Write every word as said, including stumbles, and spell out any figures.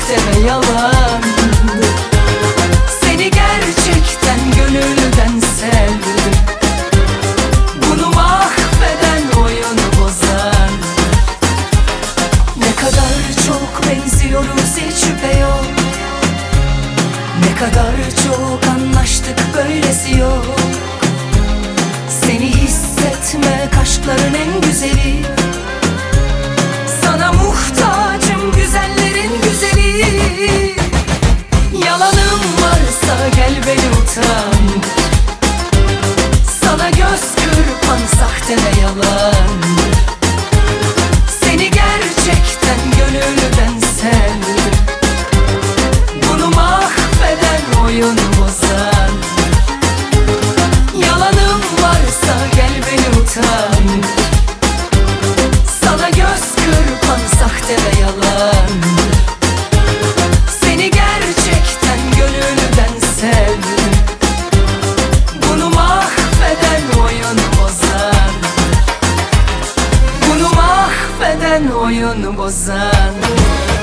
sahte ve yalandı. Seni gerçekten gönülden sevdim. Bunu mahveden, oyunu bozan. Ne kadar çok benziyoruz, hiç şüphe yok. Ne kadar çok anlaştık, böylesi yok. Seni hissetmek aşkların en güzeli. Sana muhtacım, güzellerin güzeli. Yalanım varsa gel beni utan. Sana göz kırpan sahte ve yalan. Seni gerçekten gönülden sevdim. Bunu mahveden, oyun bozan. Yalanım varsa gel beni utan. Sana göz kırpan sahte ve yalan. Seni gerçekten gönülden sevdim. Bunu mahveden, oyun bozan. Bunu mahveden, oyun bozan.